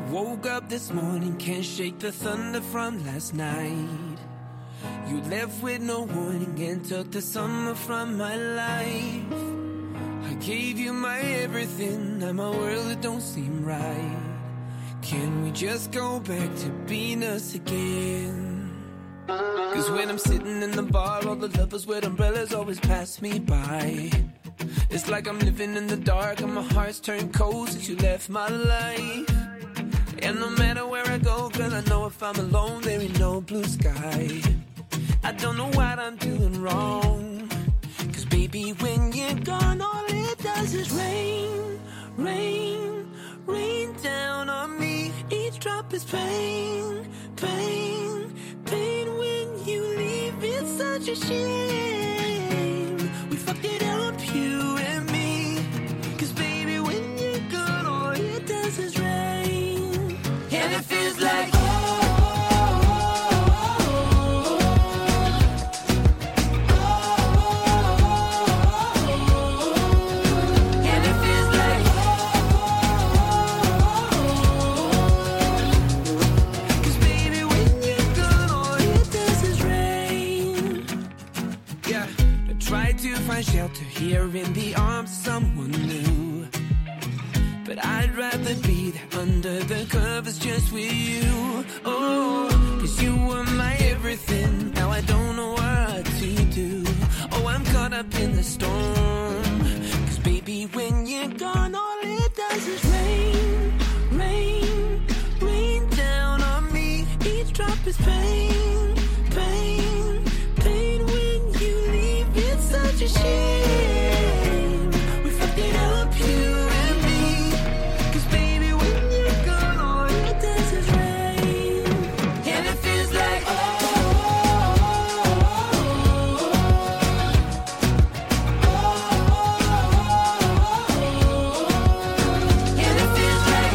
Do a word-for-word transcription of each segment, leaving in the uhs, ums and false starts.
Woke up this morning, can't shake the thunder from last night. You left with no warning and took the summer from my life. I gave you my everything, now my world it don't seem right. Can we just go back to being us again? Cause when I'm sitting in the bar, all the lovers with umbrellas always pass me by. It's like I'm living in the dark and my heart's turned cold since you left my life. And no matter where I go, girl, I know if I'm alone, there ain't no blue sky. I don't know what I'm doing wrong. Cause baby, when you're gone, all it does is rain, rain, rain down on me. Each drop is pain, pain, pain. When you leave, it's such a shame. We fucked it up, you and me. Cause baby, when you're gone, all it does is rain. And it feels like shelter here in the arms of someone new. But I'd rather be there under the covers just with you. Oh, cause you were my everything. Now I don't know what to do. Oh, I'm caught up in the storm. Cause baby, when you're gone, all it does is rain, rain, rain down on me. Each drop is pain, pain, pain. When you leave, it's such a shame. We fucked it up, you and me. Cause baby, when you're gone, all it does is rain. And it feels like oh, and it feels like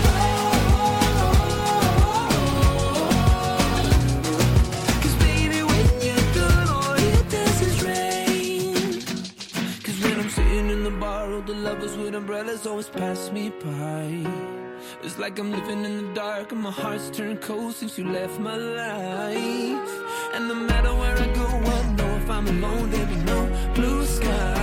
cause baby, when you're gone, all it does is rain. Cause when I'm sitting in the bar, all the lovers with umbrellas always pass me by. It's like I'm living in the dark and my heart's turned cold since you left my life. And no matter where I go, I know if I'm alone, there be no blue sky.